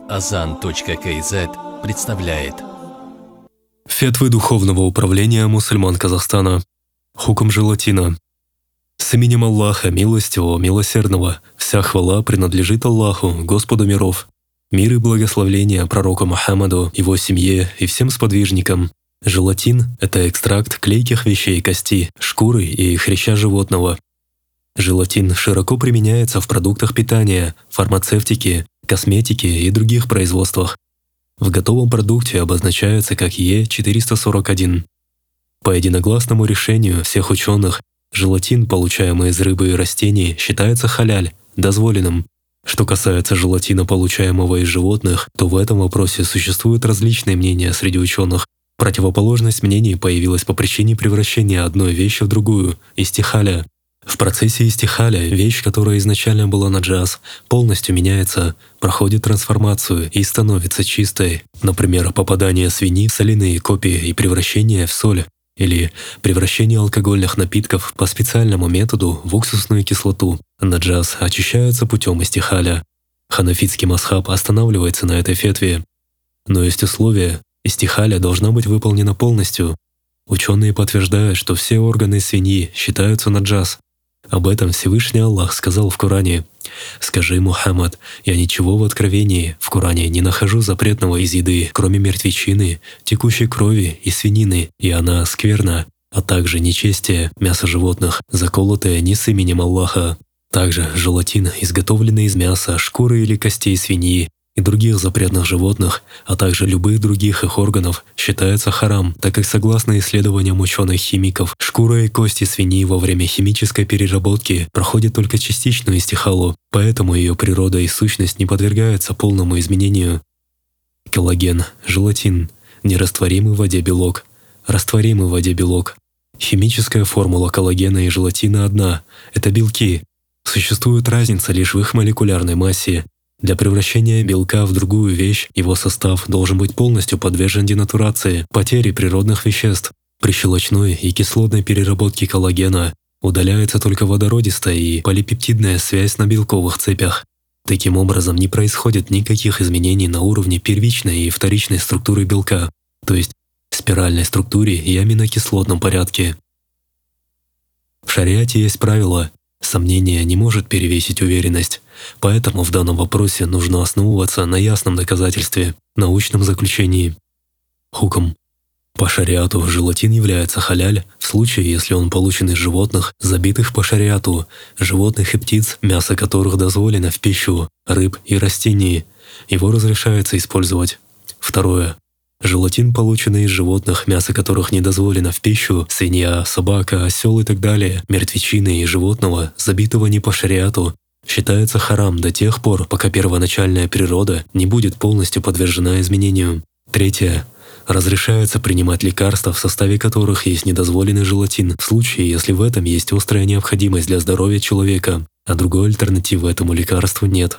Azan.kz представляет Фетвы Духовного управления мусульман Казахстана. Хукм желатина. С именем Аллаха, милостивого, милосердного, вся хвала принадлежит Аллаху, Господу миров. Мир и благословление пророку Мухаммаду, его семье и всем сподвижникам. Желатин – это экстракт клейких вещей кости, шкуры и хряща животного. Желатин широко применяется в продуктах питания, фармацевтике, косметике и других производствах. В готовом продукте обозначается как Е441. По единогласному решению всех ученых, желатин, получаемый из рыбы и растений, считается халяль, дозволенным. Что касается желатина, получаемого из животных, то в этом вопросе существуют различные мнения среди ученых. Противоположность мнений появилась по причине превращения одной вещи в другую – истихаля. В процессе истихаля вещь, которая изначально была наджас, полностью меняется, проходит трансформацию и становится чистой. Например, попадание свиньи в соляные копии и превращение в соль, или превращение алкогольных напитков по специальному методу в уксусную кислоту. Наджас очищается путем истихаля. Ханафитский масхаб останавливается на этой фетве. Но есть условия: истихаля должна быть выполнена полностью. Ученые подтверждают, что все органы свиньи считаются наджас. Об этом Всевышний Аллах сказал в Коране: «Скажи, Мухаммад, я ничего в Откровении, в Коране, не нахожу запретного из еды, кроме мертвечины, текущей крови и свинины, и она скверна, а также нечестие, мясо животных, заколотое не с именем Аллаха. Также желатин, изготовленный из мяса, шкуры или костей свиньи и других запретных животных, а также любых других их органов, считается харам, так как согласно исследованиям ученых-химиков, шкура и кости свиньи во время химической переработки проходят только частичную истихалу, поэтому ее природа и сущность не подвергаются полному изменению. Коллаген, желатин, нерастворимый в воде белок, растворимый в воде белок. Химическая формула коллагена и желатина одна – это белки. Существует разница лишь в их молекулярной массе. Для превращения белка в другую вещь его состав должен быть полностью подвержен денатурации, потере природных веществ. При щелочной и кислотной переработке коллагена удаляется только водородистая и полипептидная связь на белковых цепях. Таким образом, не происходит никаких изменений на уровне первичной и вторичной структуры белка, то есть спиральной структуре и аминокислотном порядке. В шариате есть правило: сомнение не может перевесить уверенность, поэтому в данном вопросе нужно основываться на ясном доказательстве, научном заключении. Хукм. По шариату желатин является халяль в случае, если он получен из животных, забитых по шариату, животных и птиц, мясо которых дозволено в пищу, рыб и растений. Его разрешается использовать. Второе. Желатин, полученный из животных, мясо которых не дозволено в пищу, свинья, собака, осел и так далее, мертвечины и животного, забитого не по шариату, считается харам до тех пор, пока первоначальная природа не будет полностью подвержена изменению. Третье. Разрешается принимать лекарства, в составе которых есть недозволенный желатин, в случае, если в этом есть острая необходимость для здоровья человека, а другой альтернативы этому лекарству нет.